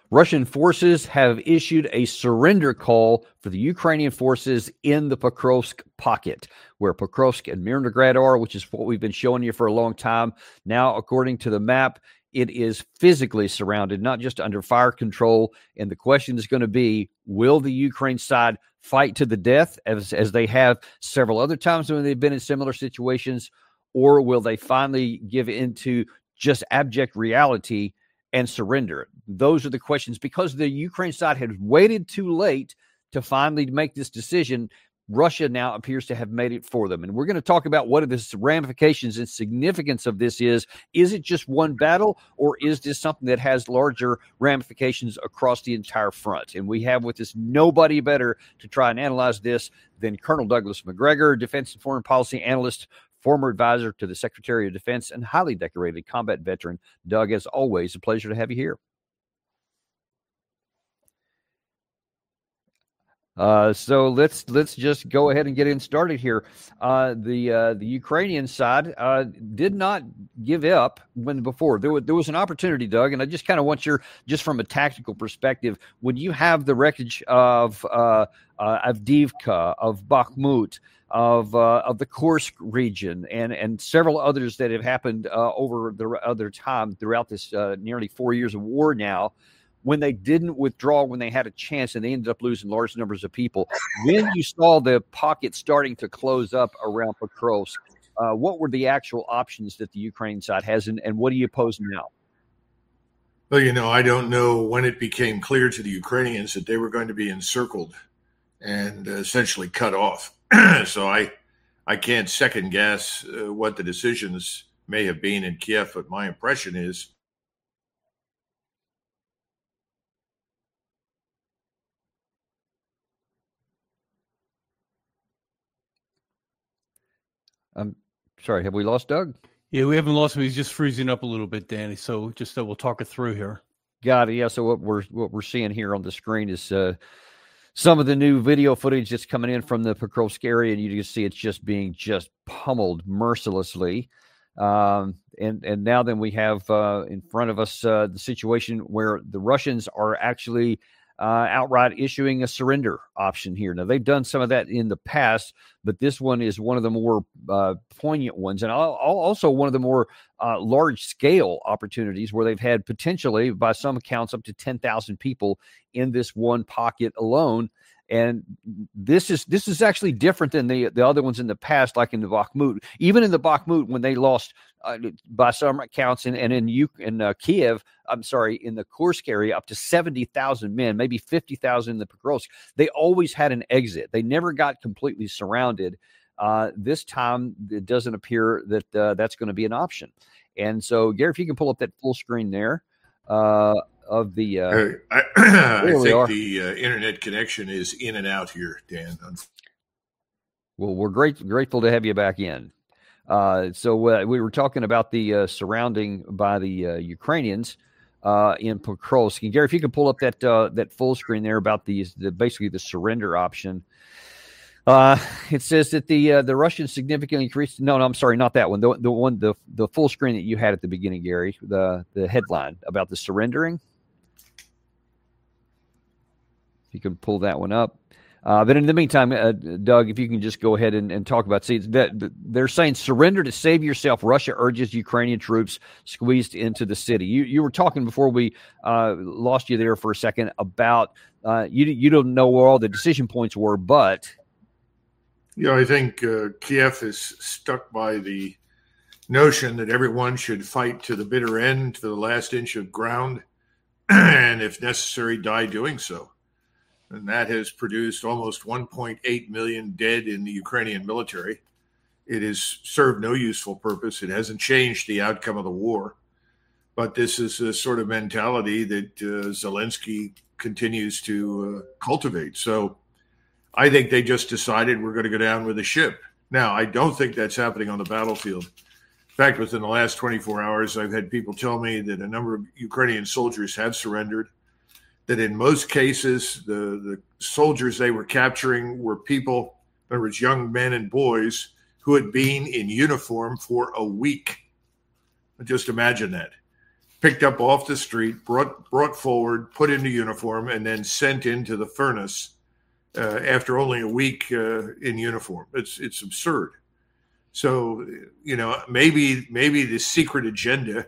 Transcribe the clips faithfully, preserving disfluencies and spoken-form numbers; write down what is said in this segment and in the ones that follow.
Russian forces have issued a surrender call for the Ukrainian forces in the Pokrovsk pocket, where Pokrovsk and Mirnograd are, which is what we've been showing you for a long time. Now, according to the map, it is physically surrounded, not just under fire control. And the question is going to be, will the Ukraine side fight to the death, as, as they have several other times when they've been in similar situations, or will they finally give into just abject reality and surrender? Those are the questions. Because the Ukraine side had waited too late to finally make this decision, Russia now appears to have made it for them. And we're going to talk about what are the ramifications and significance of this is. Is it just one battle, or is this something that has larger ramifications across the entire front? And we have with us nobody better to try and analyze this than Colonel Douglas Macgregor, defense and foreign policy analyst, former advisor to the Secretary of Defense, and highly decorated combat veteran. Doug, as always, a pleasure to have you here. Uh, so let's let's just go ahead and get in started here. Uh, the uh, the Ukrainian side uh, did not give up when before there was there was an opportunity, Doug, and I just kind of want your just from a tactical perspective, when you have the wreckage of uh, uh, Avdiivka, of Bakhmut, of uh, of the Kursk region, and and several others that have happened uh, over the other time throughout this uh, nearly four years of war now, when they didn't withdraw when they had a chance and they ended up losing large numbers of people. When you saw the pocket starting to close up around Pokrovsk, uh, what were the actual options that the Ukraine side has, and, and what do you pose now? Well, you know, I don't know when it became clear to the Ukrainians that they were going to be encircled and uh, essentially cut off. So I, I can't second guess uh, what the decisions may have been in Kiev, but my impression is I'm sorry, have we lost Doug? Yeah, we haven't lost him. He's just freezing up a little bit, Danny. So just uh, we'll talk it through here. Got it. Yeah. So what we're what we're seeing here on the screen is uh, some of the new video footage that's coming in from the Pokrovsk area, and you can see it's just being just pummeled mercilessly. Um, and and now then we have uh, in front of us uh, the situation where the Russians are actually Uh, outright issuing a surrender option here. Now, they've done some of that in the past, but this one is one of the more uh, poignant ones, and also one of the more uh, large-scale opportunities where they've had potentially, by some accounts, up to ten thousand people in this one pocket alone. And this is this is actually different than the the other ones in the past, like in the Bakhmut. Even in the Bakhmut, when they lost, uh, by some accounts, and, and in U- in uh, Kiev, I'm sorry, in the Kursk area, up to seventy thousand men, maybe fifty thousand in the Pokrovsk, they always had an exit. They never got completely surrounded. Uh, this time, it doesn't appear that uh, that's going to be an option. And so, Gary, if you can pull up that full screen there. Uh, of the uh, uh, I, I think the uh, internet connection is in and out here, Dan. Well, we're great, grateful to have you back in. Uh, so uh, we were talking about the uh, surrounding by the uh, Ukrainians uh, in Pokrovsk. And Gary, if you could pull up that uh, that full screen there about these, the, basically the surrender option. Uh, it says that the uh, the Russians significantly increased. No, no, I'm sorry, not that one. The the one the the full screen that you had at the beginning, Gary. The the headline about the surrendering. You can pull that one up. Uh, but in the meantime, uh, Doug, if you can just go ahead and, and talk about, see, that they're saying surrender to save yourself. Russia urges Ukrainian troops squeezed into the city. You you were talking before we uh, lost you there for a second about uh, you you don't know where all the decision points were, but yeah, I think uh, Kiev is stuck by the notion that everyone should fight to the bitter end, to the last inch of ground, and if necessary, die doing so. And that has produced almost one point eight million dead in the Ukrainian military. It has served no useful purpose. It hasn't changed the outcome of the war. But this is a sort of mentality that uh, Zelensky continues to uh, cultivate. So I think they just decided we're going to go down with the ship. Now, I don't think that's happening on the battlefield. In fact, within the last twenty-four hours, I've had people tell me that a number of Ukrainian soldiers have surrendered, that in most cases, the, the soldiers they were capturing were people, in other words, young men and boys who had been in uniform for a week. Just imagine that. picked up off the street, brought brought forward, put into uniform, and then sent into the furnace uh, after only a week uh, in uniform. It's it's absurd. So, you know, maybe maybe the secret agenda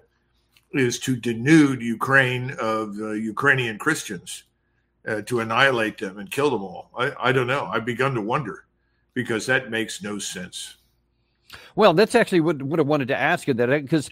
is to denude Ukraine of uh, Ukrainian Christians, uh, to annihilate them and kill them all. I, I don't know. I've begun to wonder, because that makes no sense. Well, that's actually what, what I wanted to ask you, that because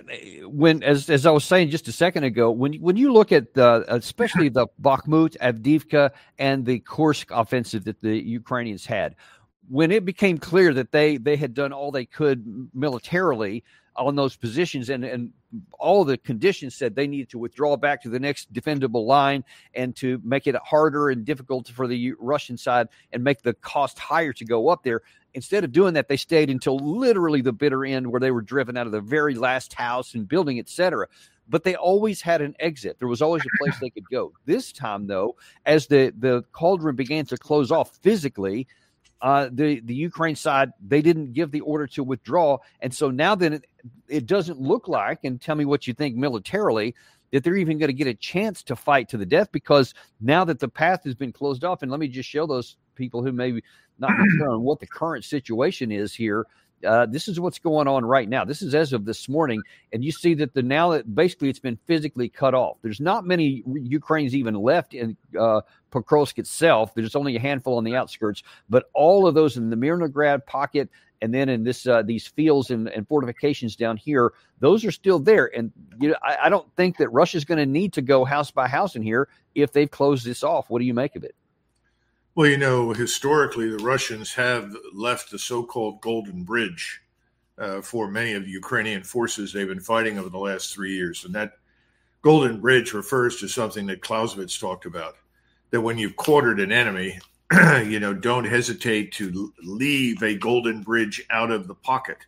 when, as as I was saying just a second ago, when when you look at the, especially the Bakhmut, Avdiivka, and the Kursk offensive that the Ukrainians had, when it became clear that they they had done all they could militarily on those positions, and and all the conditions said they needed to withdraw back to the next defendable line and to make it harder and difficult for the Russian side and make the cost higher to go up there. Instead of doing that, they stayed until literally the bitter end, where they were driven out of the very last house and building, et cetera. But they always had an exit. There was always a place they could go. This time, though, as the, the cauldron began to close off physically, Uh, the, the Ukraine side, they didn't give the order to withdraw. And so now then it, it doesn't look like, and tell me what you think militarily, that they're even going to get a chance to fight to the death, because now that the path has been closed off, and let me just show those people who maybe not clear on what the current situation is here. Uh, this is what's going on right now. This is as of this morning. And you see that the now that basically it's been physically cut off. There's not many Ukrainians even left in uh, Pokrovsk itself. There's only a handful on the outskirts, but all of those in the Mirnograd pocket, and then in this uh, these fields and, and fortifications down here, those are still there. And you know, I, I don't think that Russia's going to need to go house by house in here if they've closed this off. What do you make of it? Well, you know, historically, the Russians have left the so-called Golden Bridge uh, for many of the Ukrainian forces they've been fighting over the last three years. And that Golden Bridge refers to something that Clausewitz talked about, that when you've quartered an enemy, you know, don't hesitate to leave a golden bridge out of the pocket,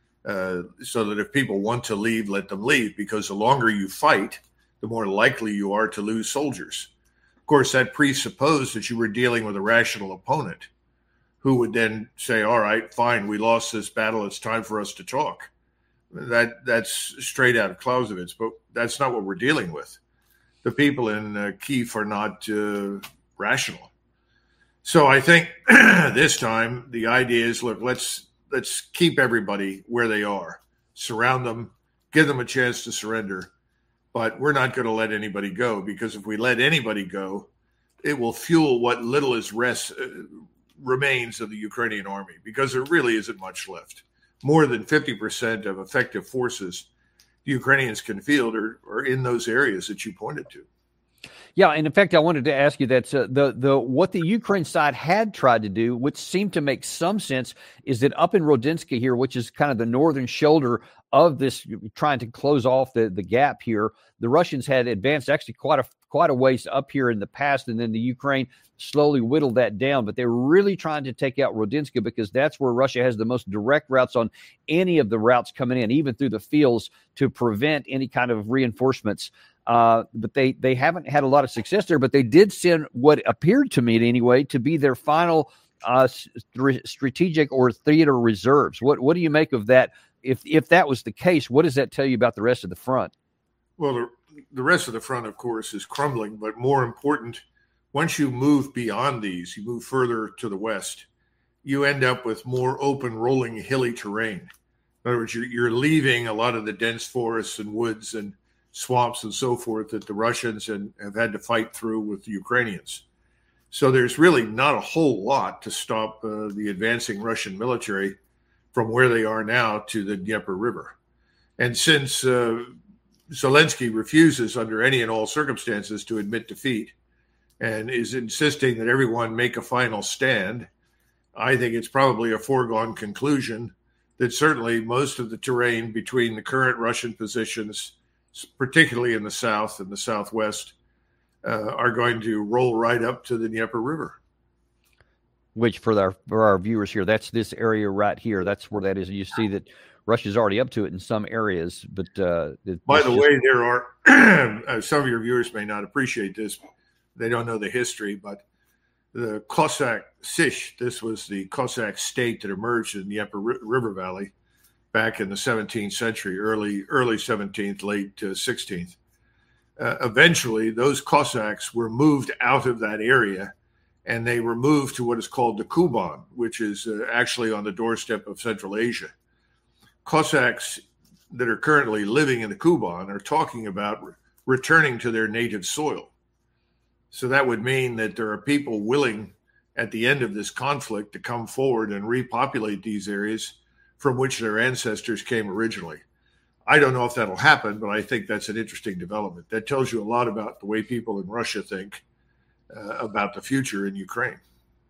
uh, so that if people want to leave, let them leave, because the longer you fight, the more likely you are to lose soldiers. Of course, that presupposed that you were dealing with a rational opponent who would then say, all right, fine, we lost this battle. It's time for us to talk. That That's straight out of Clausewitz, but that's not what we're dealing with. The people in uh, Kyiv are not uh, rational. So I think this time the idea is, look, let's let's keep everybody where they are, surround them, give them a chance to surrender. But we're not going to let anybody go, because if we let anybody go, it will fuel what little is rest, uh, remains of the Ukrainian army, because there really isn't much left. More than fifty percent of effective forces the Ukrainians can field are, are in those areas that you pointed to. Yeah, and in fact, I wanted to ask you that uh, the the what the Ukraine side had tried to do, which seemed to make some sense, is that up in Rodinska here, which is kind of the northern shoulder of this, trying to close off the, the gap here, the Russians had advanced actually quite a quite a ways up here in the past, and then the Ukraine slowly whittled that down. But they were really trying to take out Rodinska, because that's where Russia has the most direct routes on any of the routes coming in, even through the fields, to prevent any kind of reinforcements. Uh, but they they haven't had a lot of success there. But they did send what appeared to me anyway to be their final uh, st- strategic or theater reserves. What what do you make of that? If if that was the case, what does that tell you about the rest of the front? Well, the, the rest of the front, of course, is crumbling. But more important, once you move beyond these, you move further to the west, you end up with more open, rolling, hilly terrain. In other words, you're, you're leaving a lot of the dense forests and woods and swamps and so forth that the Russians and, have had to fight through with the Ukrainians. So there's really not a whole lot to stop uh, the advancing Russian military from where they are now to the Dnieper River. And since uh, Zelensky refuses under any and all circumstances to admit defeat and is insisting that everyone make a final stand, I think it's probably a foregone conclusion that certainly most of the terrain between the current Russian positions, particularly in the south and the southwest, uh, are going to roll right up to the Dnieper River. Which for our for our viewers here, that's this area right here. That's where that is. You see that Russia's already up to it in some areas. But uh, by the just... way, there are some of your viewers may not appreciate this. They don't know the history, but the Cossack Sich, this was the Cossack state that emerged in the Upper River Valley, back in the seventeenth century, early early seventeenth, late uh, sixteenth. Uh, eventually, those Cossacks were moved out of that area, and they were moved to what is called the Kuban, which is uh, actually on the doorstep of Central Asia. Cossacks that are currently living in the Kuban are talking about re- returning to their native soil. So that would mean that there are people willing at the end of this conflict to come forward and repopulate these areas from which their ancestors came originally. I don't know if that'll happen, but I think that's an interesting development. That tells you a lot about the way people in Russia think uh, about the future in Ukraine.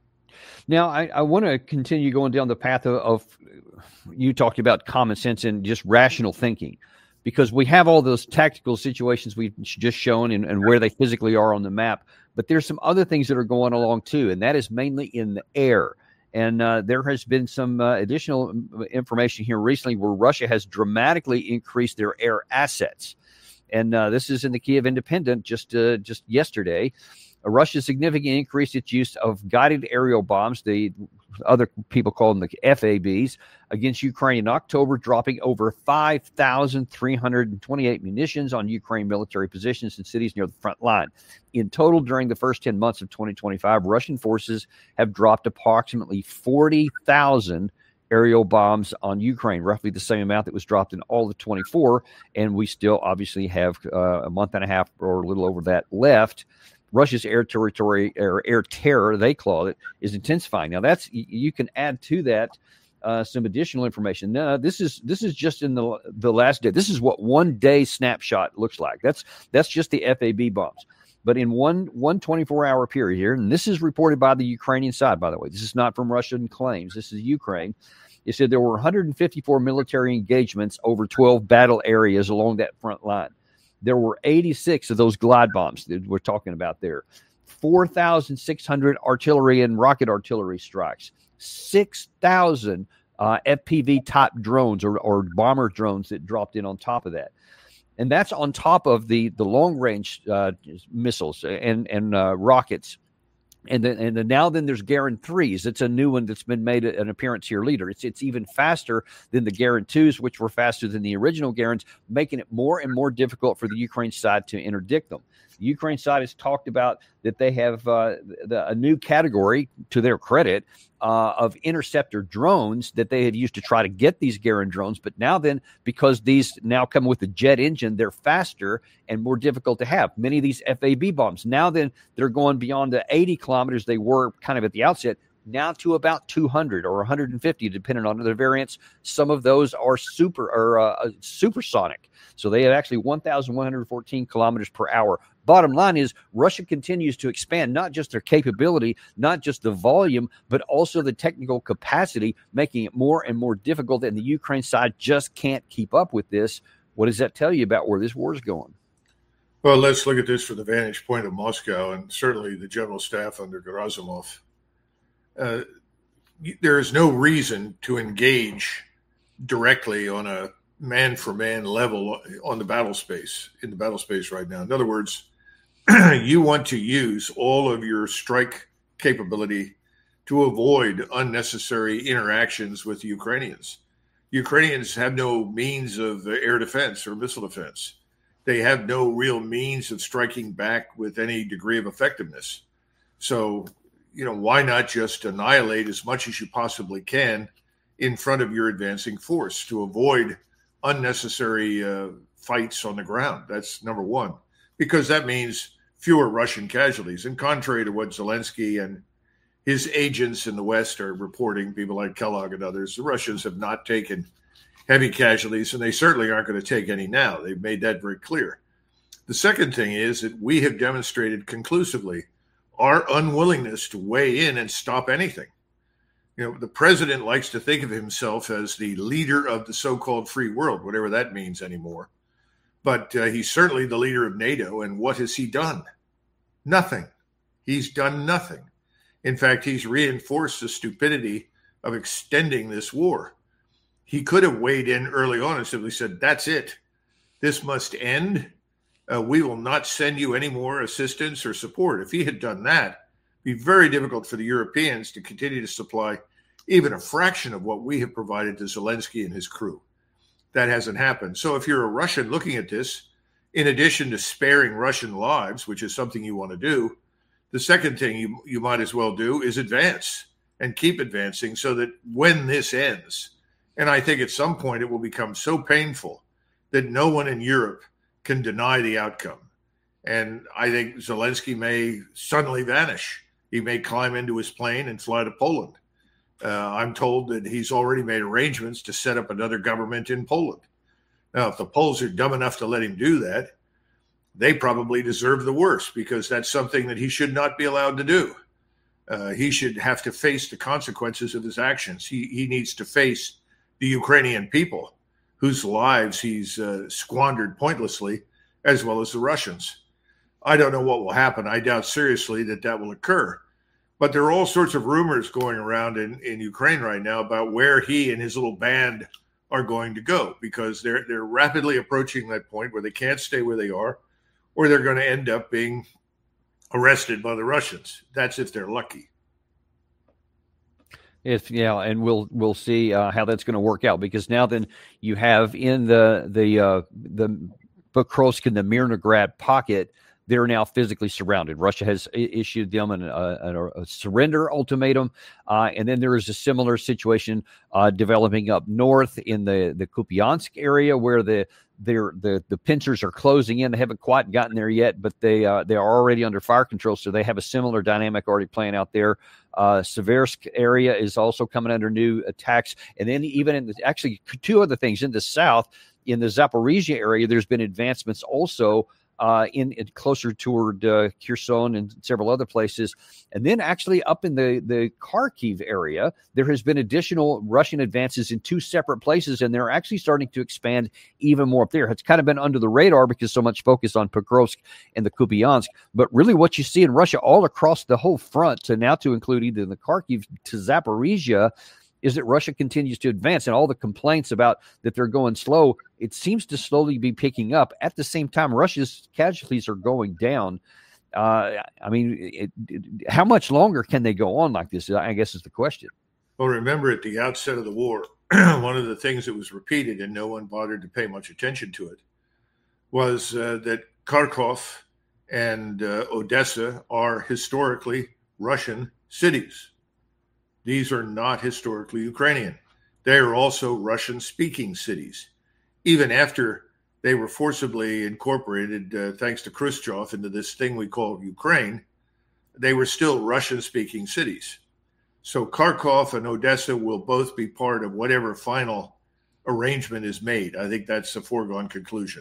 Now, I, I want to continue going down the path of, of, you talked about common sense and just rational thinking, because we have all those tactical situations we've just shown and, and where they physically are on the map. But there's some other things that are going along too, and that is mainly in the air. And uh, there has been some uh, additional information here recently where Russia has dramatically increased their air assets. And uh, this is in the Kiev Independent just uh, just yesterday. Uh, Russia significantly increased its use of guided aerial bombs, the other people call them the F A Bs, against Ukraine in October, dropping over five thousand three hundred twenty-eight munitions on Ukraine military positions in cities near the front line. In total, during the first ten months of twenty twenty-five, Russian forces have dropped approximately forty thousand aerial bombs on Ukraine, roughly the same amount that was dropped in all of twenty-four. And we still obviously have uh, a month and a half or a little over that left. Russia's air territory, or air terror, they call it, is intensifying. Now, that's you can add to that uh, some additional information. No, this is this is just in the the last day. This is what one day snapshot looks like. That's that's just the F A B bombs. But in one one twenty-four hour period here, and this is reported by the Ukrainian side, by the way. This is not from Russian claims. This is Ukraine. It said there were one hundred fifty-four military engagements over twelve battle areas along that front line. There were eighty-six of those glide bombs that we're talking about there, four thousand six hundred artillery and rocket artillery strikes, six thousand uh, F P V-type drones or, or bomber drones that dropped in on top of that. And that's on top of the, the long-range uh, missiles and, and uh, rockets. And then, and then now then there's Garand threes. It's a new one that's been made an appearance here later. It's it's even faster than the Garand twos, which were faster than the original Garands, making it more and more difficult for the Ukraine side to interdict them. The Ukraine side has talked about that they have uh, the, a new category, to their credit, uh, of interceptor drones that they had used to try to get these Garand drones. But now then, because these now come with a jet engine, they're faster and more difficult to have. Many of these F A B bombs, now then, they're going beyond the eighty kilometers they were kind of at the outset, now to about two hundred or one hundred fifty, depending on the variants. Some of those are super or uh, supersonic. So they have actually one thousand one hundred fourteen kilometers per hour. Bottom line is Russia continues to expand not just their capability, not just the volume, but also the technical capacity, making it more and more difficult. And the Ukraine side just can't keep up with this. What does that tell you about where this war is going? Well, let's look at this from the vantage point of Moscow and certainly the general staff under Gerasimov. Uh, there is no reason to engage directly on a man-for-man level on the battle space, in the battle space right now. In other words, you want to use all of your strike capability to avoid unnecessary interactions with the Ukrainians. Ukrainians have no means of air defense or missile defense. They have no real means of striking back with any degree of effectiveness. So, you know, why not just annihilate as much as you possibly can in front of your advancing force to avoid unnecessary uh, fights on the ground? That's number one, because that means fewer Russian casualties. And contrary to what Zelensky and his agents in the West are reporting, people like Kellogg and others, the Russians have not taken heavy casualties, and they certainly aren't going to take any now. They've made that very clear. The second thing is that we have demonstrated conclusively our unwillingness to weigh in and stop anything. You know, the president likes to think of himself as the leader of the so-called free world, whatever that means anymore. But uh, he's certainly the leader of NATO. And what has he done? Nothing. He's done nothing. In fact, he's reinforced the stupidity of extending this war. He could have weighed in early on and simply said, that's it. This must end. Uh, we will not send you any more assistance or support. If he had done that, it'd be very difficult for the Europeans to continue to supply even a fraction of what we have provided to Zelensky and his crew. that hasn't happened. So if you're a Russian looking at this, in addition to sparing Russian lives, which is something you want to do, the second thing you, you might as well do is advance and keep advancing so that when this ends, and I think at some point it will become so painful that no one in Europe can deny the outcome. And I think Zelensky may suddenly vanish. He may climb into his plane and fly to Poland. Uh, I'm told that he's already made arrangements to set up another government in Poland. Now, if the Poles are dumb enough to let him do that, they probably deserve the worst, because that's something that he should not be allowed to do. Uh, he should have to face the consequences of his actions. He, he needs to face the Ukrainian people whose lives he's uh, squandered pointlessly, as well as the Russians. I don't know what will happen. I doubt seriously that that will occur. But there are all sorts of rumors going around in, in Ukraine right now about where he and his little band are going to go, because they're they're rapidly approaching that point where they can't stay where they are, or they're going to end up being arrested by the Russians. That's if they're lucky. If yeah, and we'll we'll see uh, how that's going to work out, because now then you have in the the uh, the Pokrovsk and the Mirnograd pocket, they're now physically surrounded. Russia has I- issued them an, uh, a, a surrender ultimatum, uh, and then there is a similar situation uh, developing up north in the the Kupiansk area, where the they're, the the pincers are closing in. They haven't quite gotten there yet, but they uh, they are already under fire control, so they have a similar dynamic already playing out there. Uh, Seversk area is also coming under new attacks, and then even in the, actually two other things in the south, in the Zaporizhia area, there's been advancements also. Uh, in, in closer toward uh, Kherson and several other places. And then actually up in the, the Kharkiv area, there has been additional Russian advances in two separate places, and they're actually starting to expand even more up there. It's kind of been under the radar because so much focus on Pokrovsk and the Kupiansk. But really what you see in Russia all across the whole front, to now to include either the Kharkiv to Zaporizhia, is that Russia continues to advance, and all the complaints about that they're going slow, it seems to slowly be picking up. At the same time, Russia's casualties are going down. Uh, I mean, it, it, how much longer can they go on like this, I guess is the question. Well, remember at the outset of the war, one of the things that was repeated and no one bothered to pay much attention to it was uh, that Kharkov and uh, Odessa are historically Russian cities. These are not historically Ukrainian. They are also Russian-speaking cities. Even after they were forcibly incorporated, uh, thanks to Khrushchev, into this thing we call Ukraine, they were still Russian-speaking cities. So Kharkov and Odessa will both be part of whatever final arrangement is made. I think that's a foregone conclusion.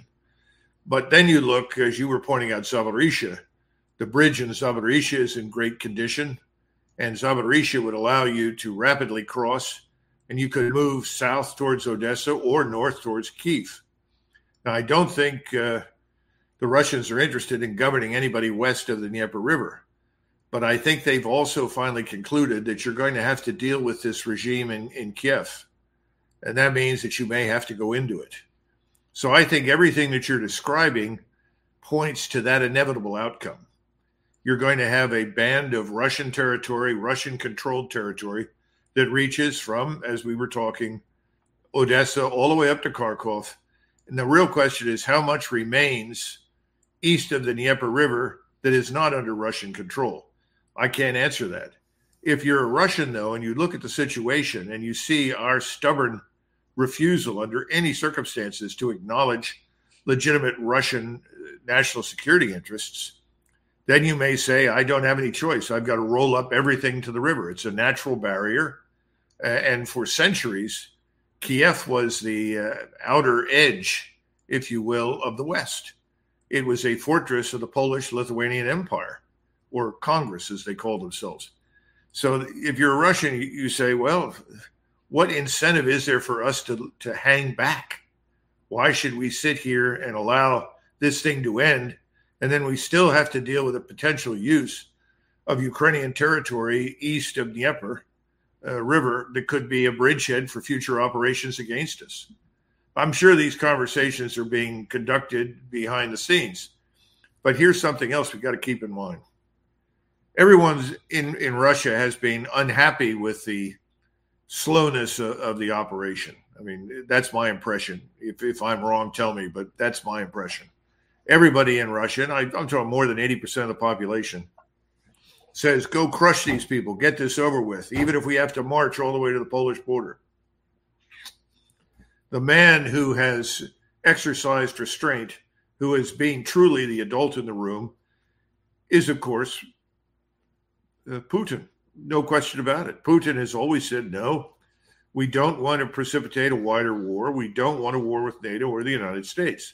But then you look, as you were pointing out, Zaporizhia. The bridge in Zaporizhia is in great condition. And Zaporizhia would allow you to rapidly cross, and you could move south towards Odessa or north towards Kyiv. Now, I don't think uh, the Russians are interested in governing anybody west of the Dnieper River, but I think they've also finally concluded that you're going to have to deal with this regime in, in Kiev, and that means that you may have to go into it. So I think everything that you're describing points to that inevitable outcome. You're going to have a band of Russian territory, Russian-controlled territory, that reaches from, as we were talking, Odessa all the way up to Kharkov. And the real question is how much remains east of the Dnieper River that is not under Russian control. I can't answer that. If you're a Russian, though, and you look at the situation and you see our stubborn refusal under any circumstances to acknowledge legitimate Russian national security interests, then you may say, I don't have any choice. I've got to roll up everything to the river. It's a natural barrier. Uh, and for centuries, Kiev was the uh, outer edge, if you will, of the West. It was a fortress of the Polish-Lithuanian Empire, or Congress, as they called themselves. So if you're a Russian, you, you say, well, what incentive is there for us to, to hang back? Why should we sit here and allow this thing to end? And then we still have to deal with the potential use of Ukrainian territory east of Dnieper uh, River that could be a bridgehead for future operations against us. I'm sure these conversations are being conducted behind the scenes. But here's something else we've got to keep in mind. Everyone in, in Russia has been unhappy with the slowness of, of the operation. I mean, that's my impression. If, if I'm wrong, tell me, but that's my impression. Everybody in Russia, and I, I'm talking more than eighty percent of the population, says, go crush these people, get this over with, even if we have to march all the way to the Polish border. The man who has exercised restraint, who is being truly the adult in the room, is, of course, uh, Putin. No question about it. Putin has always said, no, we don't want to precipitate a wider war. We don't want a war with NATO or the United States.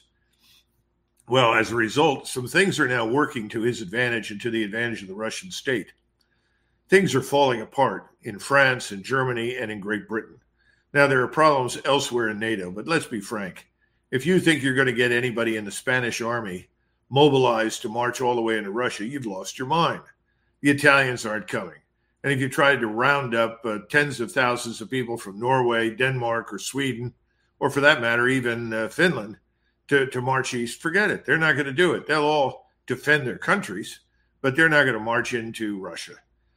Well, as a result, some things are now working to his advantage and to the advantage of the Russian state. Things are falling apart in France and Germany and in Great Britain. Now, there are problems elsewhere in NATO, but let's be frank. If you think you're going to get anybody in the Spanish army mobilized to march all the way into Russia, you've lost your mind. The Italians aren't coming. And if you tried to round up uh, tens of thousands of people from Norway, Denmark, or Sweden, or for that matter, even uh, Finland, to, to march east, forget it. They're not going to do it. They'll all defend their countries, but they're not going to march into Russia.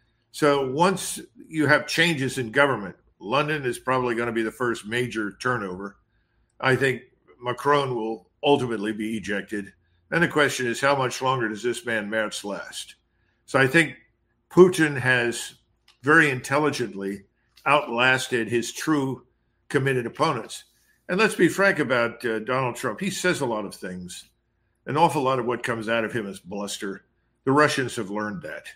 So once you have changes in government, London is probably going to be the first major turnover. I think Macron will ultimately be ejected. Then the question is, how much longer does this man Merz last? So I think Putin has very intelligently outlasted his true committed opponents. And let's be frank about uh, Donald Trump. He says a lot of things. An awful lot of what comes out of him is bluster. The Russians have learned that.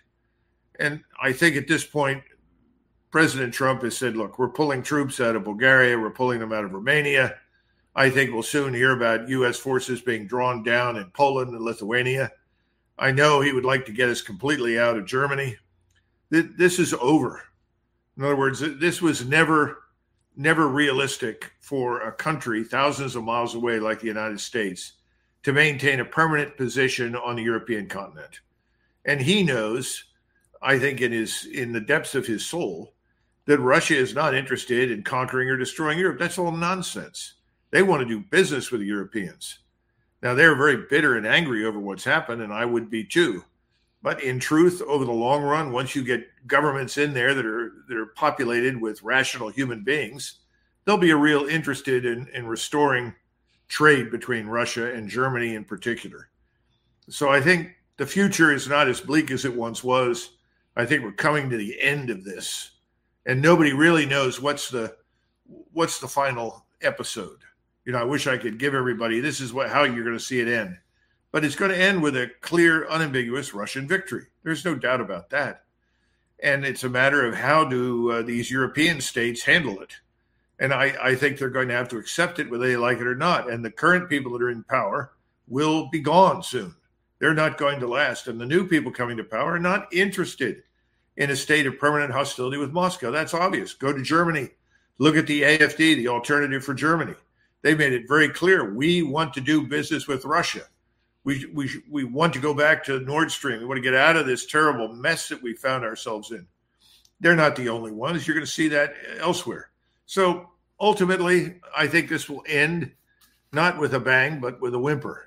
And I think at this point, President Trump has said, look, we're pulling troops out of Bulgaria. We're pulling them out of Romania. I think we'll soon hear about U S forces being drawn down in Poland and Lithuania. I know he would like to get us completely out of Germany. This is over. In other words, this was never, never realistic for a country thousands of miles away like the United States to maintain a permanent position on the European continent. And he knows, I think in his in the depths of his soul, that Russia is not interested in conquering or destroying Europe. That's all nonsense. They want to do business with the Europeans. Now, they're very bitter and angry over what's happened, and I would be too. But in truth, over the long run, once you get governments in there that are that are populated with rational human beings, they'll be a real interested in, in restoring trade between Russia and Germany in particular. So I think the future is not as bleak as it once was. I think we're coming to the end of this, and nobody really knows what's the what's the final episode. You know, I wish I could give everybody, this is what how you're going to see it end. But it's going to end with a clear, unambiguous Russian victory. There's no doubt about that. And it's a matter of how do uh, these European states handle it. And I, I think they're going to have to accept it whether they like it or not. And the current people that are in power will be gone soon. They're not going to last. And the new people coming to power are not interested in a state of permanent hostility with Moscow. That's obvious. Go to Germany. Look at the A F D, the Alternative for Germany. They made it very clear. We want to do business with Russia. We, we, we want to go back to Nord Stream. We want to get out of this terrible mess that we found ourselves in. They're not the only ones. You're going to see that elsewhere. So ultimately, I think this will end not with a bang, but with a whimper.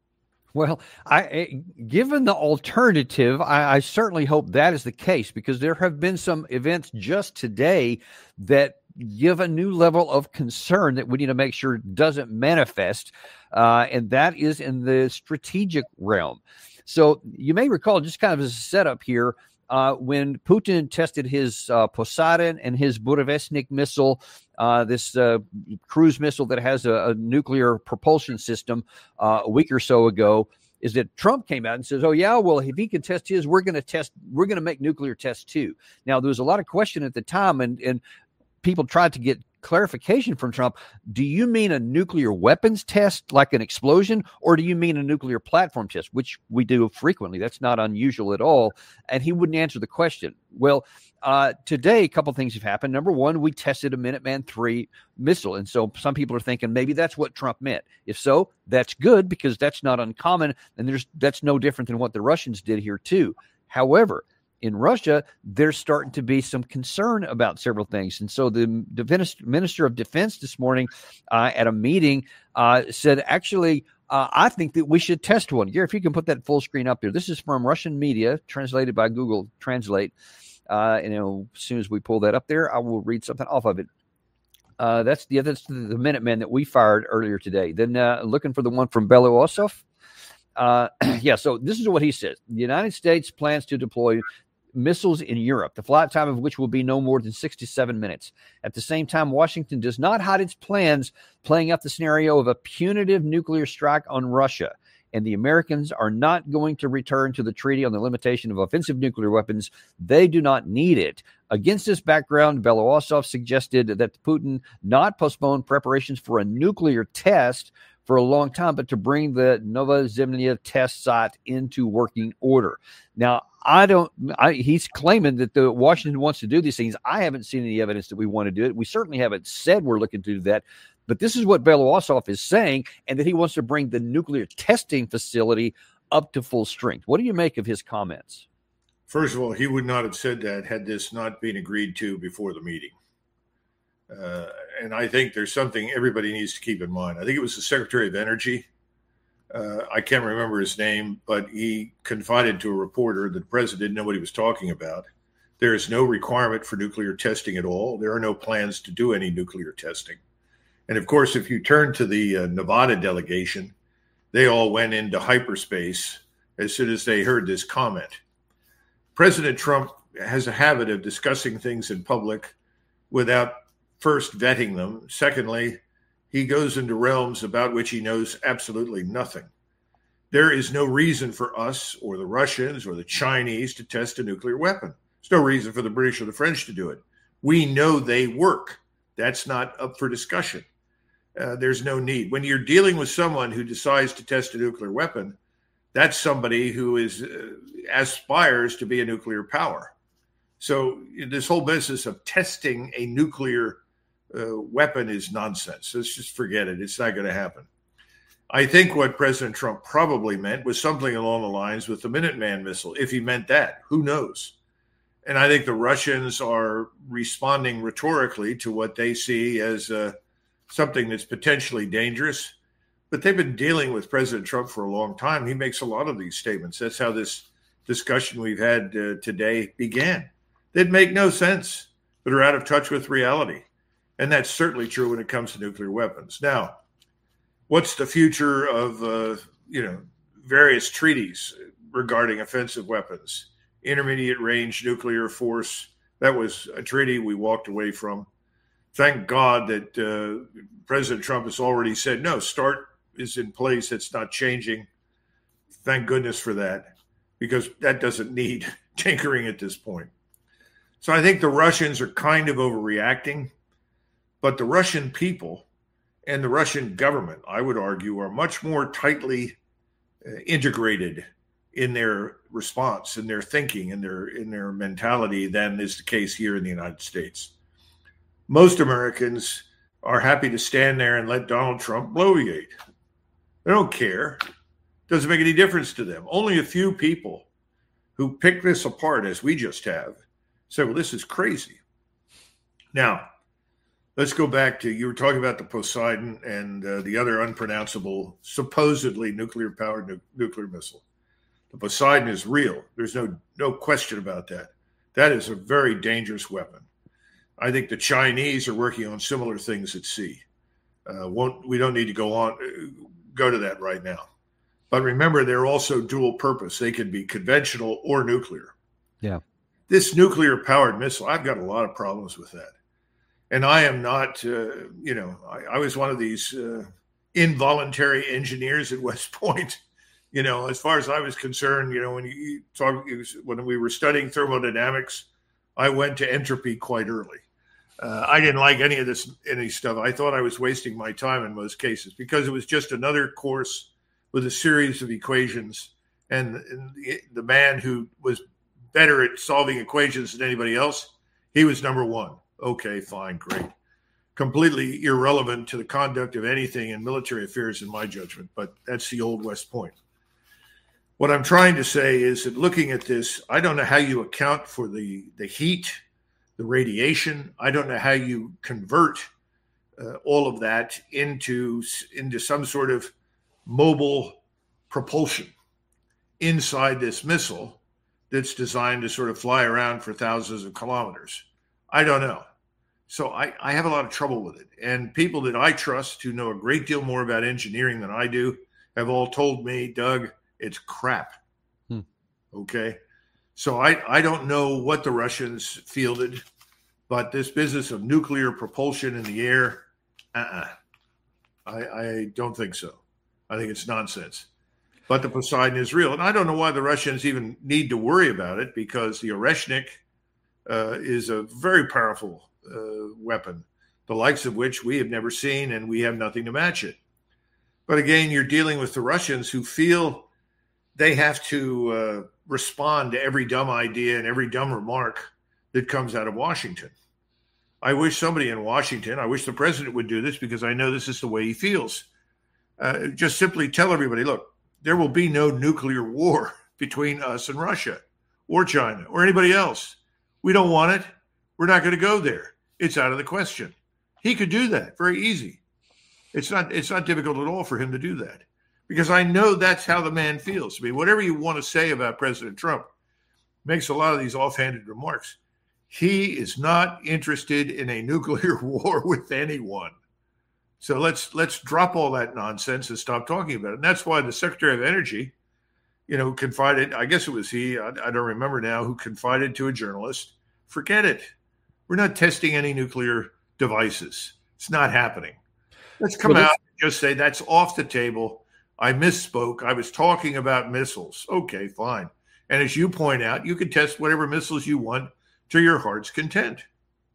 Well, I, given the alternative, I, I certainly hope that is the case, because there have been some events just today that give a new level of concern that we need to make sure doesn't manifest, uh, and that is in the strategic realm. So you may recall, just kind of as a setup here, uh, when Putin tested his uh, Poseidon and his Burevestnik missile, uh, this uh, cruise missile that has a, a nuclear propulsion system uh, a week or so ago, is that Trump came out and says, oh, yeah, well, if he can test his, we're going to test, we're going to make nuclear tests too. Now, there was a lot of question at the time, and, and people tried to get clarification from Trump. Do you mean a nuclear weapons test, like an explosion, or do you mean a nuclear platform test, which we do frequently? That's not unusual at all. And he wouldn't answer the question. Well, uh, today, a couple of things have happened. Number one, we tested a Minuteman three missile. And so some people are thinking maybe that's what Trump meant. If so, that's good, because that's not uncommon. And there's that's no different than what the Russians did here too. However, in Russia, there's starting to be some concern about several things. And so the, the Minister of Defense this morning uh, at a meeting uh, said, actually, uh, I think that we should test one. Gary, if you can put that full screen up there. This is from Russian media, translated by Google Translate. Uh, and you know, as soon as we pull that up there, I will read something off of it. Uh, that's the that's the, the Minutemen that we fired earlier today. Then uh, looking for the one from Belousov. Uh, yeah, so this is what he says. The United States plans to deploy missiles in Europe, the flight time of which will be no more than sixty-seven minutes. At the same time, Washington does not hide its plans, playing out the scenario of a punitive nuclear strike on Russia. And the Americans are not going to return to the treaty on the limitation of offensive nuclear weapons. They do not need it. Against this background, Belousov suggested that Putin not postpone preparations for a nuclear test for a long time, but to bring the Novozemlya test site into working order. Now, I don't, I, he's claiming that the Washington wants to do these things. I haven't seen any evidence that we want to do it. We certainly haven't said we're looking to do that. But this is what Belousov is saying, and that he wants to bring the nuclear testing facility up to full strength. What do you make of his comments? First of all, he would not have said that had this not been agreed to before the meeting. Uh, and I think there's something everybody needs to keep in mind. I think it was the Secretary of Energy. Uh, I can't remember his name, but he confided to a reporter that the president didn't know what he was talking about. There is no requirement for nuclear testing at all. There are no plans to do any nuclear testing. And of course, if you turn to the uh, Nevada delegation, they all went into hyperspace as soon as they heard this comment. President Trump has a habit of discussing things in public without first vetting them. Secondly, he goes into realms about which he knows absolutely nothing. There is no reason for us or the Russians or the Chinese to test a nuclear weapon. There's no reason for the British or the French to do it. We know they work. That's not up for discussion. Uh, there's no need. When you're dealing with someone who decides to test a nuclear weapon, that's somebody who is uh, aspires to be a nuclear power. So this whole business of testing a nuclear uh, weapon is nonsense. Let's just forget it. It's not going to happen. I think what President Trump probably meant was something along the lines with the Minuteman missile. If he meant that, who knows? And I think the Russians are responding rhetorically to what they see as uh, something that's potentially dangerous. But they've been dealing with President Trump for a long time. He makes a lot of these statements. That's how this discussion we've had uh, today began. They'd make no sense, but are out of touch with reality. And that's certainly true when it comes to nuclear weapons. Now, what's the future of, uh, you know, various treaties regarding offensive weapons? Intermediate range nuclear force. That was a treaty we walked away from. Thank God that uh, President Trump has already said, no, START is in place. It's not changing. Thank goodness for that, because that doesn't need tinkering at this point. So I think the Russians are kind of overreacting, but the Russian people and the Russian government, I would argue, are much more tightly uh, integrated in their response, in their thinking, in their in their mentality than is the case here in the United States. Most Americans are happy to stand there and let Donald Trump bloviate. They don't care. Doesn't make any difference to them. Only a few people who pick this apart, as we just have, say, well, this is crazy. Now, let's go back to, you were talking about the Poseidon and uh, the other unpronounceable, supposedly nuclear-powered nu- nuclear missile. The Poseidon is real. There's no no question about that. That is a very dangerous weapon. I think the Chinese are working on similar things at sea. Uh, won't we don't need to go on go to that right now. But remember, they're also dual purpose. They can be conventional or nuclear. Yeah. This nuclear-powered missile, I've got a lot of problems with that. And I am not, uh, you know, I, I was one of these uh, involuntary engineers at West Point. You know, as far as I was concerned, you know, when you talk, when we were studying thermodynamics, I went to entropy quite early. Uh, I didn't like any of this, any stuff. I thought I was wasting my time in most cases because it was just another course with a series of equations. And, and the, the man who was better at solving equations than anybody else, he was number one. Okay, fine, great. Completely irrelevant to the conduct of anything in military affairs, in my judgment, but that's the old West Point. What I'm trying to say is that looking at this, I don't know how you account for the, the heat, the radiation. I don't know how you convert uh, all of that into, into some sort of mobile propulsion inside this missile that's designed to sort of fly around for thousands of kilometers. I don't know. So I, I have a lot of trouble with it. And people that I trust who know a great deal more about engineering than I do have all told me, Doug, it's crap. Hmm. Okay. So I, I don't know what the Russians fielded, but this business of nuclear propulsion in the air, uh-uh. I, I don't think so. I think it's nonsense. But the Poseidon is real. And I don't know why the Russians even need to worry about it, because the Oreshnik uh, is a very powerful uh, weapon, the likes of which we have never seen, and we have nothing to match it. But again, you're dealing with the Russians who feel they have to uh, respond to every dumb idea and every dumb remark that comes out of Washington. I wish somebody in Washington, I wish the president would do this, because I know this is the way he feels. Uh, just simply tell everybody, look, there will be no nuclear war between us and Russia or China or anybody else. We don't want it. We're not going to go there. It's out of the question. He could do that. Very easy. It's not, it's not difficult at all for him to do that, because I know that's how the man feels. I mean, whatever you want to say about President Trump, makes a lot of these offhanded remarks. He is not interested in a nuclear war with anyone. So let's let's drop all that nonsense and stop talking about it. And that's why the Secretary of Energy, you know, confided, I guess it was he, I, I don't remember now, who confided to a journalist, forget it. We're not testing any nuclear devices. It's not happening. Let's come well, out and just say that's off the table. I misspoke. I was talking about missiles. Okay, fine. And as you point out, you can test whatever missiles you want to your heart's content.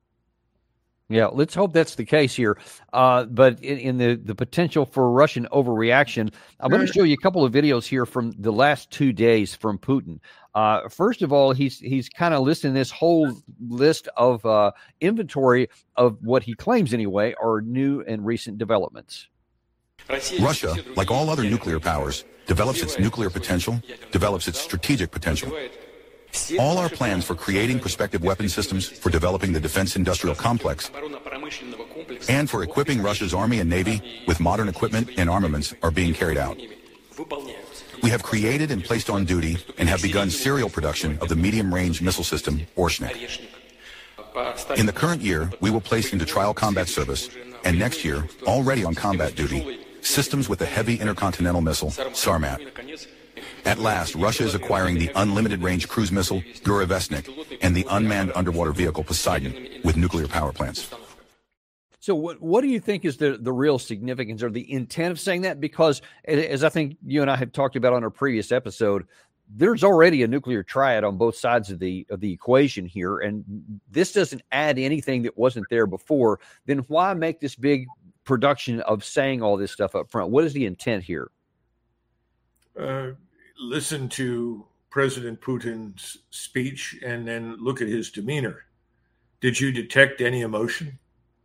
Yeah, let's hope that's the case here. Uh, but in, in the, the potential for Russian overreaction, I'm going to show you a couple of videos here from the last two days from Putin. Uh, first of all, he's he's kind of listing this whole list of uh, inventory of what he claims, anyway, are new and recent developments. Russia, like all other nuclear powers, develops its nuclear potential, develops its strategic potential. All our plans for creating prospective weapon systems, for developing the defense industrial complex, and for equipping Russia's army and navy with modern equipment and armaments are being carried out. We have created and placed on duty and have begun serial production of the medium-range missile system, Oreshnik. In the current year, we will place into trial combat service, and next year, already on combat duty, systems with the heavy intercontinental missile, Sarmat. At last, Russia is acquiring the unlimited range cruise missile, Burevestnik, and the unmanned underwater vehicle, Poseidon, with nuclear power plants. So what what do you think is the, the real significance or the intent of saying that? Because as I think you and I had talked about on our previous episode, there's already a nuclear triad on both sides of the of the equation here, and this doesn't add anything that wasn't there before. Then why make this big production of saying all this stuff up front? What is the intent here? Uh, listen to President Putin's speech and then look at his demeanor. Did you detect any emotion?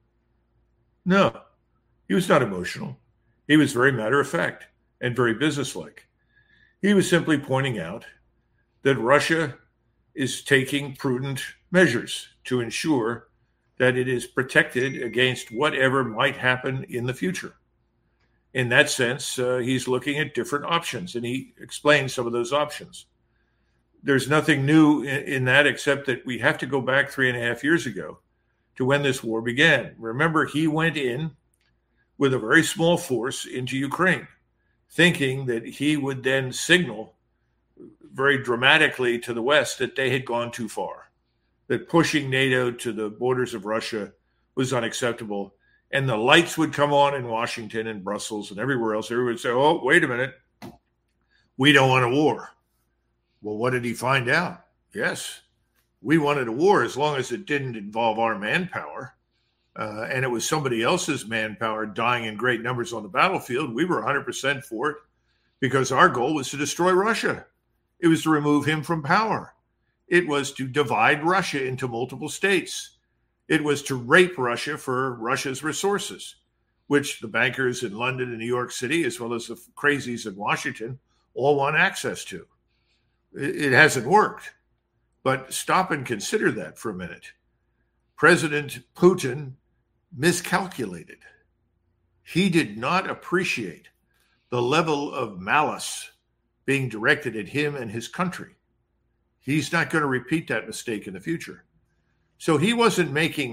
No, he was not emotional. He was very matter of fact and very businesslike. He was simply pointing out that Russia is taking prudent measures to ensure that it is protected against whatever might happen in the future. In that sense, uh, he's looking at different options, and he explains some of those options. There's nothing new in, in that except that we have to go back three and a half years ago to when this war began. Remember, he went in with a very small force into Ukraine, thinking that he would then signal very dramatically to the West that they had gone too far, that pushing NATO to the borders of Russia was unacceptable. And the lights would come on in Washington and Brussels and everywhere else. Everyone would say, oh, wait a minute. We don't want a war. Well, what did he find out? Yes, we wanted a war as long as it didn't involve our manpower. Uh, and it was somebody else's manpower dying in great numbers on the battlefield. We were one hundred percent for it because our goal was to destroy Russia. It was to remove him from power. It was to divide Russia into multiple states. It was to rape Russia for Russia's resources, which the bankers in London and New York City, as well as the crazies in Washington, all want access to. It hasn't worked. But stop and consider that for a minute. President Putin miscalculated. He did not appreciate the level of malice being directed at him and his country. He's not going to repeat that mistake in the future. So he wasn't making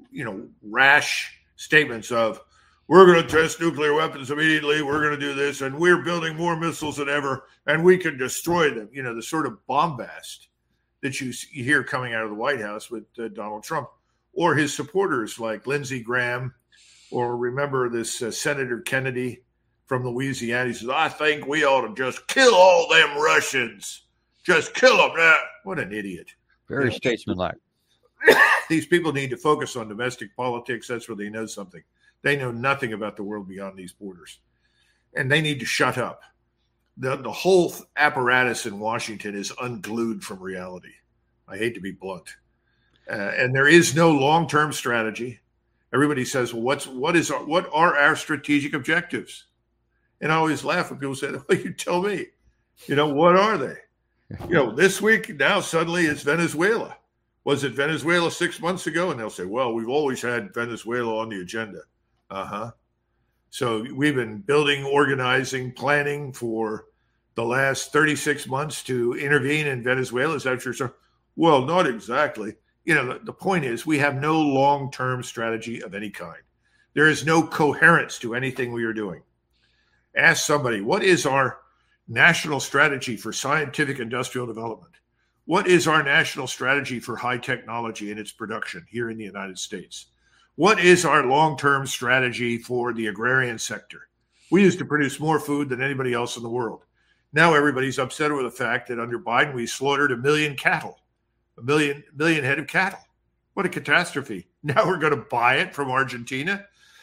you know, rash statements of, we're going to test nuclear weapons immediately, we're going to do this, and we're building more missiles than ever, and we can destroy them. You know, the sort of bombast that you, you hear coming out of the White House with uh, Donald Trump, or his supporters like Lindsey Graham, or remember this uh, Senator Kennedy from Louisiana. He says, I think we ought to just kill all them Russians. Just kill them. Ah, what an idiot. Very you know, statesmanlike. These people need to focus on domestic politics. That's where they know something. They know nothing about the world beyond these borders. And they need to shut up. The, the whole apparatus in Washington is unglued from reality. I hate to be blunt. Uh, and there is no long-term strategy. Everybody says, well, what's, what is our, what are our strategic objectives? And I always laugh when people say, well, you tell me, you know, what are they? You know, this week now suddenly it's Venezuela. Was it Venezuela six months ago? And they'll say, well, we've always had Venezuela on the agenda. Uh-huh. So we've been building, organizing, planning for the last thirty-six months to intervene in Venezuela. Is that what you're saying? Well, not exactly. You know, the, the point is we have no long-term strategy of any kind. There is no coherence to anything we are doing. Ask somebody, what is our national strategy for scientific industrial development? What is our national strategy for high technology and its production here in the United States? What is our long-term strategy for the agrarian sector? We used to produce more food than anybody else in the world. Now everybody's upset with the fact that under Biden, we slaughtered a million cattle, a million, million head of cattle. What a catastrophe. Now we're going to buy it from Argentina.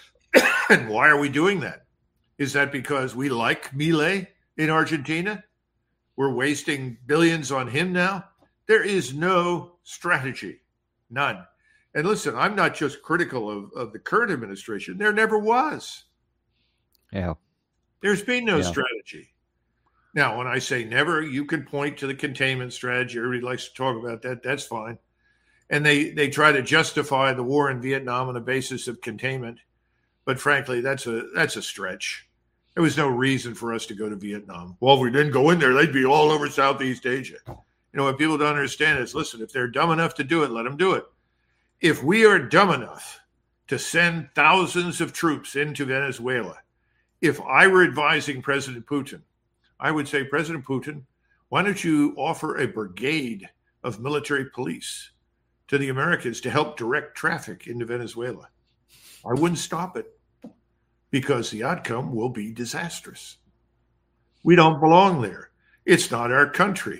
And why are we doing that? Is that because we like Milei in Argentina? We're wasting billions on him now? There is no strategy, none. And listen, I'm not just critical of, of the current administration. There never was. Yeah. There's been no yeah. strategy. Now, when I say never, you can point to the containment strategy. Everybody likes to talk about that. That's fine. And they, they try to justify the war in Vietnam on the basis of containment. But frankly, that's a that's a stretch. There was no reason for us to go to Vietnam. Well, if we didn't go in there, they'd be all over Southeast Asia. You know, what people don't understand is, listen, if they're dumb enough to do it, let them do it. If we are dumb enough to send thousands of troops into Venezuela, if I were advising President Putin, I would say, President Putin, why don't you offer a brigade of military police to the Americans to help direct traffic into Venezuela? I wouldn't stop it because the outcome will be disastrous. We don't belong there. It's not our country.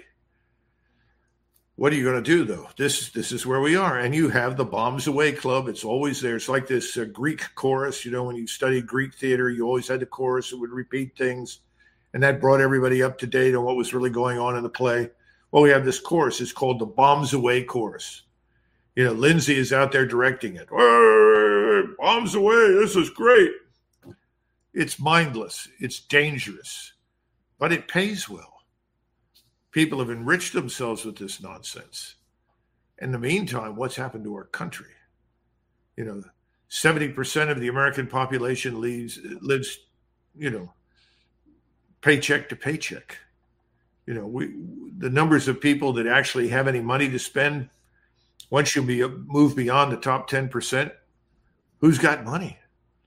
What are you going to do, though? This, this is where we are. And you have the Bombs Away Club. It's always there. It's like this uh, Greek chorus. You know, when you studied Greek theater, you always had the chorus that would repeat things. And that brought everybody up to date on what was really going on in the play. Well, we have this chorus. It's called the Bombs Away Chorus. You know, Lindsay is out there directing it. Hey, bombs away. This is great. It's mindless. It's dangerous. But it pays well. People have enriched themselves with this nonsense. In the meantime, what's happened to our country? You know, seventy percent of the American population lives, lives, you know, paycheck to paycheck. You know, we the numbers of people that actually have any money to spend, once you be, move beyond the top ten percent, who's got money?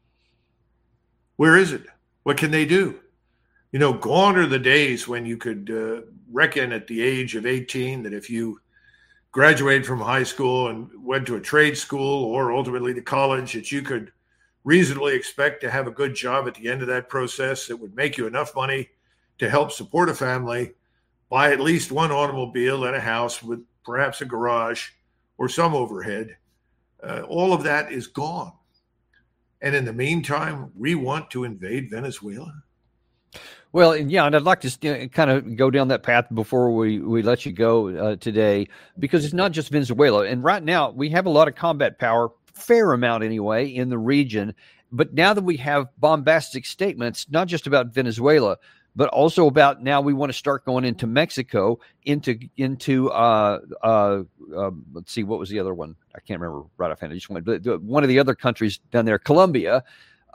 Where is it? What can they do? You know, gone are the days when you could uh, reckon at the age of eighteen that if you graduated from high school and went to a trade school or ultimately to college, that you could reasonably expect to have a good job at the end of that process that would make you enough money to help support a family, buy at least one automobile and a house with perhaps a garage or some overhead. Uh, all of that is gone. And in the meantime, we want to invade Venezuela. Well, and yeah, and I'd like to kind of go down that path before we, we let you go uh, today, because it's not just Venezuela. And right now we have a lot of combat power, fair amount anyway, in the region. But now that we have bombastic statements, not just about Venezuela, but also about now we want to start going into Mexico, into into uh, uh, uh, let's see, what was the other one? I can't remember right offhand. I just went, but one of the other countries down there, Colombia.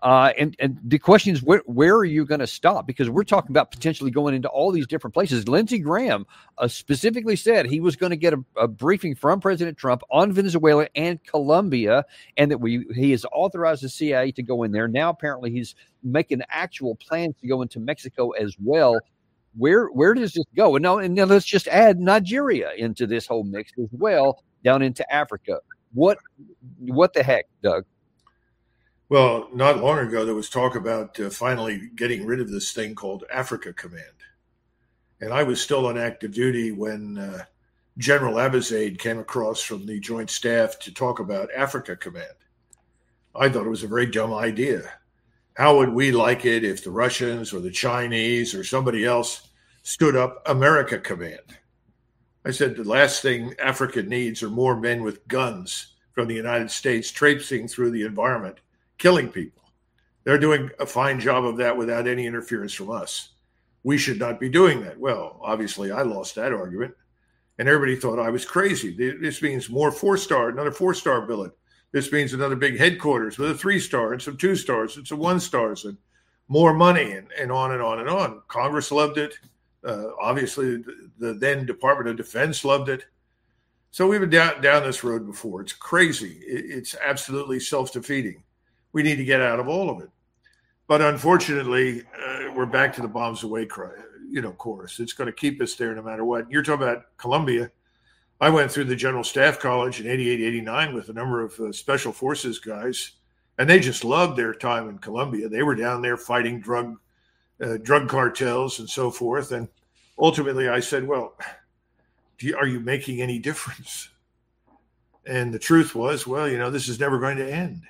Uh, and, and the question is, where, where are you going to stop? Because we're talking about potentially going into all these different places. Lindsey Graham uh, specifically said he was going to get a, a briefing from President Trump on Venezuela and Colombia, and that we he has authorized the C I A to go in there. Now, apparently, he's making actual plans to go into Mexico as well. Where where does this go? And now, and now let's just add Nigeria into this whole mix as well, down into Africa. What what the heck, Doug? Well, not long ago, there was talk about uh, finally getting rid of this thing called Africa Command. And I was still on active duty when uh, General Abizaid came across from the Joint Staff to talk about Africa Command. I thought it was a very dumb idea. How would we like it if the Russians or the Chinese or somebody else stood up America Command? I said the last thing Africa needs are more men with guns from the United States traipsing through the environment, killing people. They're doing a fine job of that without any interference from us. We should not be doing that. Well, obviously, I lost that argument, and everybody thought I was crazy. This means more four-star, another four-star billet. This means another big headquarters with a three-star and some two-stars and some one-stars and more money and, and on and on and on. Congress loved it. Uh, obviously, the, the then Department of Defense loved it. So we've been down, down this road before. It's crazy. It, it's absolutely self-defeating. We need to get out of all of it. But unfortunately, uh, we're back to the bombs away cry, you know, chorus. It's going to keep us there no matter what. You're talking about Colombia. I went through the General Staff College in eighty-eight, eighty-nine with a number of uh, special forces guys, and they just loved their time in Colombia. They were down there fighting drug uh, drug cartels and so forth. And ultimately I said, well, do you, are you making any difference? And the truth was, well, you know, this is never going to end.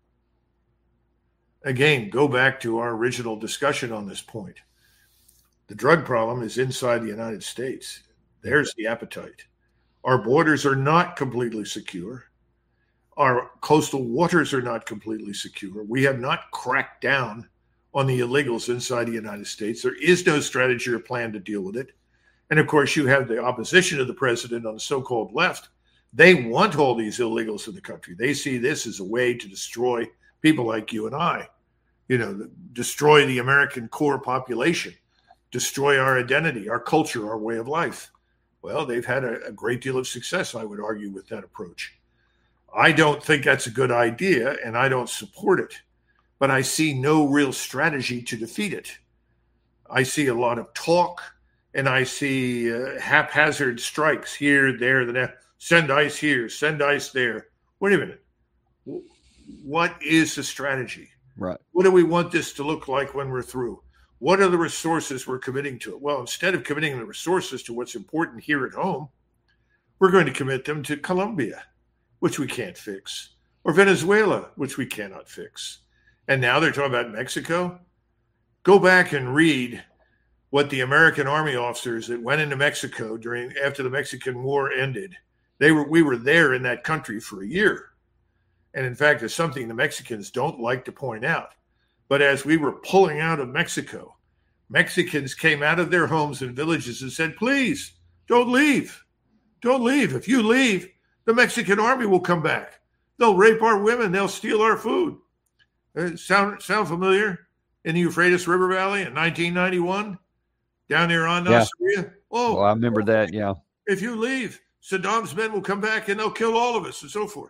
Again, go back to our original discussion on this point. The drug problem is inside the United States. There's the appetite. Our borders are not completely secure. Our coastal waters are not completely secure. We have not cracked down on the illegals inside the United States. There is no strategy or plan to deal with it. And of course, you have the opposition of the president on the so-called left. They want all these illegals in the country. They see this as a way to destroy people like you and I, you know, destroy the American core population, destroy our identity, our culture, our way of life. Well, they've had a, a great deal of success, I would argue, with that approach. I don't think that's a good idea, and I don't support it, but I see no real strategy to defeat it. I see a lot of talk, and I see uh, haphazard strikes here, there, there. Send ICE here, send ICE there. Wait a minute. What is the strategy? Right. What do we want this to look like when we're through? What are the resources we're committing to it? Well, instead of committing the resources to what's important here at home, we're going to commit them to Colombia, which we can't fix, or Venezuela, which we cannot fix. And now they're talking about Mexico. Go back and read what the American Army officers that went into Mexico during after the Mexican War ended. They were we were there in that country for a year. And in fact, it's something the Mexicans don't like to point out. But as we were pulling out of Mexico, Mexicans came out of their homes and villages and said, please, don't leave. Don't leave. If you leave, the Mexican army will come back. They'll rape our women. They'll steal our food. Uh, sound, sound familiar? In the Euphrates River Valley in nineteen ninety-one? Down near on Yeah. Syria? Oh, Well, I remember that. Yeah. if you leave, Saddam's men will come back and they'll kill all of us and so forth.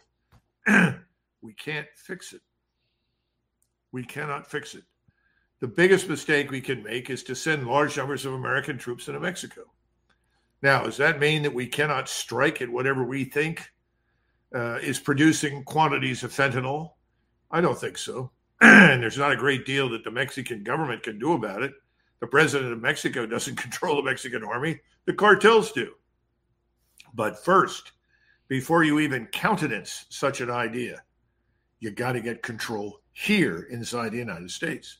We can't fix it. We cannot fix it. The biggest mistake we can make is to send large numbers of American troops into Mexico. Now, does that mean that we cannot strike at whatever we think uh, is producing quantities of fentanyl? I don't think so. And there's not a great deal that the Mexican government can do about it. The president of Mexico doesn't control the Mexican army. The cartels do. But first, before you even countenance such an idea, you got to get control here inside the United States.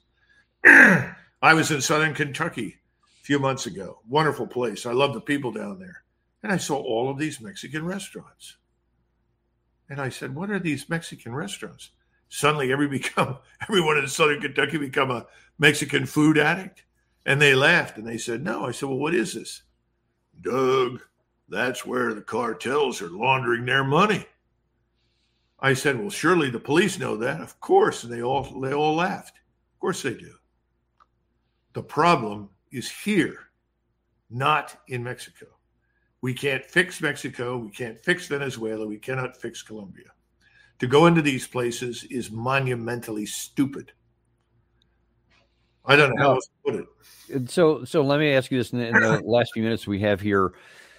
I was in Southern Kentucky a few months ago. Wonderful place. I love the people down there. And I saw all of these Mexican restaurants. And I said, what are these Mexican restaurants? Suddenly every become, everyone in Southern Kentucky become a Mexican food addict. And they laughed and they said, no. I said, well, what is this? Doug, that's where the cartels are laundering their money. I said, well, surely the police know that. Of course. And they all, they all laughed. Of course they do. The problem is here, not in Mexico. We can't fix Mexico. We can't fix Venezuela. We cannot fix Colombia. To go into these places is monumentally stupid. I don't know how else to put it. So, so let me ask you this in the, in the last few minutes we have here.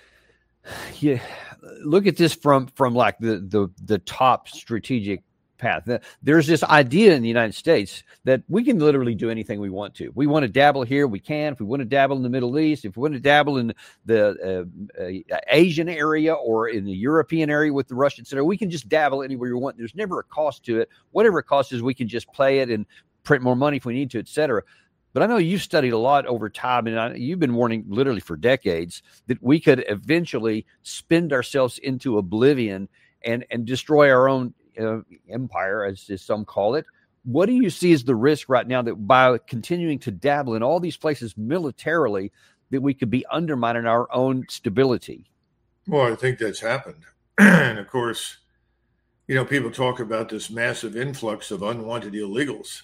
Yeah, look at this from from like the the the top strategic path. There's this idea in the United States that we can literally do anything we want to. We want to dabble here, we can. If we want to dabble in the Middle East, if we want to dabble in the uh, uh, Asian area or in the European area with the Russian center, we can just dabble anywhere we want. There's never a cost to it. Whatever it costs is we can just play it and print more money if we need to, et cetera. But I know you've studied a lot over time, and I, you've been warning literally for decades that we could eventually spend ourselves into oblivion and, and destroy our own uh, empire, as, as some call it. What do you see as the risk right now that by continuing to dabble in all these places militarily, that we could be undermining our own stability? Well, I think that's happened. And of course, you know, people talk about this massive influx of unwanted illegals.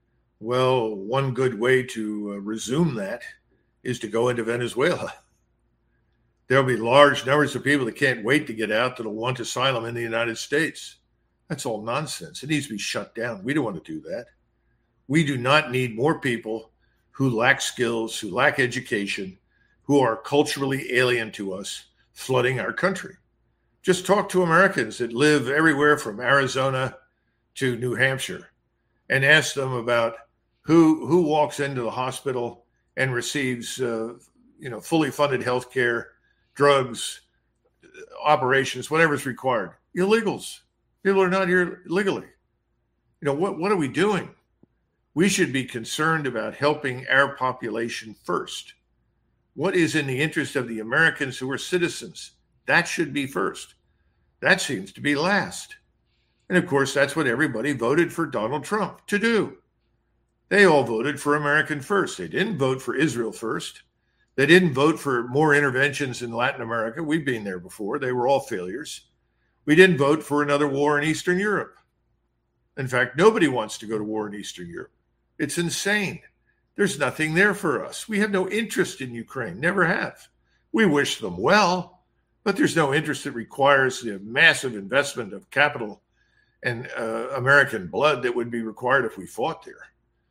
Well, one good way to uh, resume that is to go into Venezuela. There'll be large numbers of people that can't wait to get out that'll want asylum in the United States. That's all nonsense. It needs to be shut down. We don't want to do that. We do not need more people who lack skills, who lack education, who are culturally alien to us, flooding our country. Just talk to Americans that live everywhere from Arizona to New Hampshire and ask them about Who who walks into the hospital and receives, uh, you know, fully funded health care, drugs, operations, whatever's required? Illegals. People are not here legally. You know, what, what are we doing? We should be concerned about helping our population first. What is in the interest of the Americans who are citizens? That should be first. That seems to be last. And of course, that's what everybody voted for Donald Trump to do. They all voted for American first. They didn't vote for Israel first. They didn't vote for more interventions in Latin America. We've been there before. They were all failures. We didn't vote for another war in Eastern Europe. In fact, nobody wants to go to war in Eastern Europe. It's insane. There's nothing there for us. We have no interest in Ukraine, never have. We wish them well, but there's no interest that requires the massive investment of capital and uh, American blood that would be required if we fought there.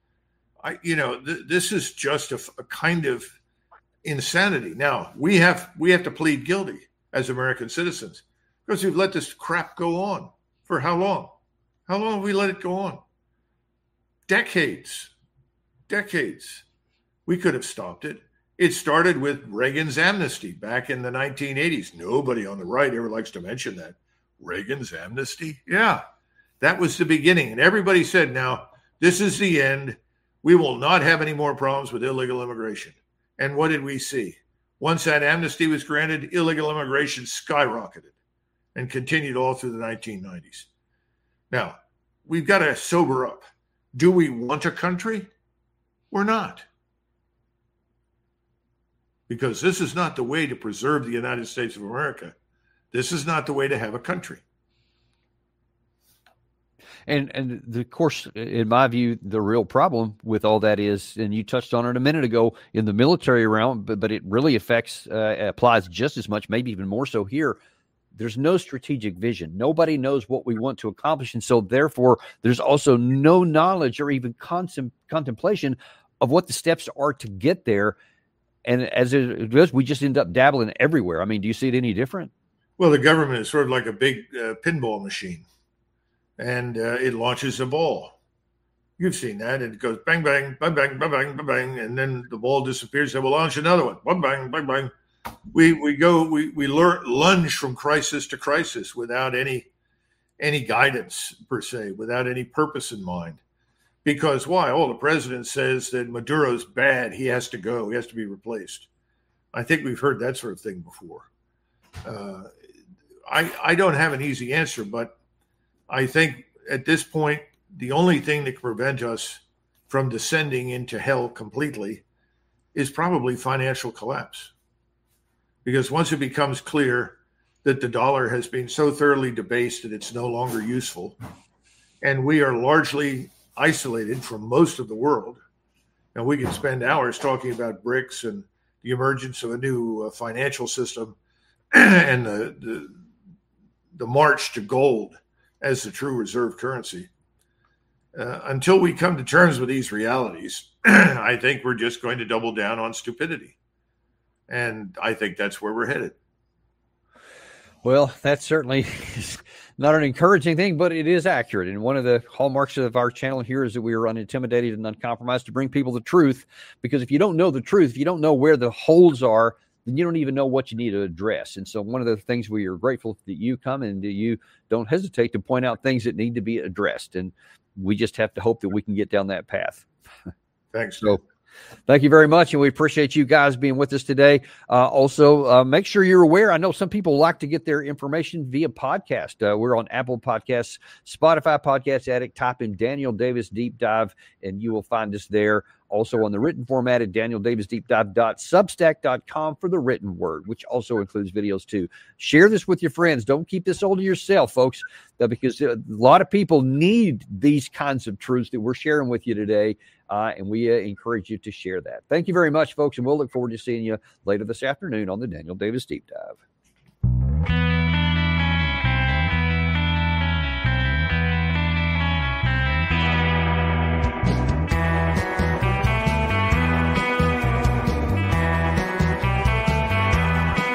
I, you know, th- this is just a, a kind of insanity. Now, we have we have to plead guilty as American citizens because we've let this crap go on. For how long? How long have we let it go on? Decades. Decades. We could have stopped it. It started with Reagan's amnesty back in the nineteen eighties. Nobody on the right ever likes to mention that. Reagan's amnesty? Yeah, that was the beginning. And everybody said, now, this is the end. We will not have any more problems with illegal immigration. And what did we see? Once that amnesty was granted, illegal immigration skyrocketed and continued all through the nineteen nineties. Now, we've got to sober up. Do we want a country? We're not. Because this is not the way to preserve the United States of America. This is not the way to have a country. And and the, of course, in my view, the real problem with all that is, and you touched on it a minute ago, in the military realm, but, but it really affects, uh, applies just as much, maybe even more so here. There's no strategic vision. Nobody knows what we want to accomplish. And so therefore, there's also no knowledge or even contem- contemplation of what the steps are to get there. And as it goes, we just end up dabbling everywhere. I mean, do you see it any different? Well, the government is sort of like a big uh, pinball machine. And uh, it launches a ball. You've seen that. It goes bang, bang, bang, bang, bang, bang, bang, bang, and then the ball disappears. And we'll launch another one. Bang, bang, bang, bang. We we go we we learn, lunge from crisis to crisis without any any guidance per se, without any purpose in mind. Because why? Oh, the president says that Maduro's bad. He has to go. He has to be replaced. I think we've heard that sort of thing before. Uh, I I don't have an easy answer, but I think at this point, the only thing that can prevent us from descending into hell completely is probably financial collapse. Because once it becomes clear that the dollar has been so thoroughly debased that it's no longer useful. And we are largely isolated from most of the world. And we can spend hours talking about BRICS and the emergence of a new uh, financial system and the, the the march to gold as the true reserve currency. Uh, until we come to terms with these realities, I think we're just going to double down on stupidity. And I think that's where we're headed. Well, that's certainly not an encouraging thing, but it is accurate. And one of the hallmarks of our channel here is that we are unintimidated and uncompromised to bring people the truth. Because if you don't know the truth, if you don't know where the holes are, then you don't even know what you need to address. And so one of the things we are grateful that you come and that you don't hesitate to point out things that need to be addressed. And we just have to hope that we can get down that path. Thanks. So thank you very much. And we appreciate you guys being with us today. Uh, also, uh, make sure you're aware. I know some people like to get their information via podcast. Uh, we're on Apple Podcasts, Spotify Podcast Addict. Type in Daniel Davis Deep Dive, and you will find us there. Also on the written format at daniel davis deep dive dot substack dot com for the written word, which also includes videos too. Share this with your friends. Don't keep this all to yourself, folks, uh, because a lot of people need these kinds of truths that we're sharing with you today, uh, and we uh, encourage you to share that. Thank you very much, folks, and we'll look forward to seeing you later this afternoon on the Daniel Davis Deep Dive.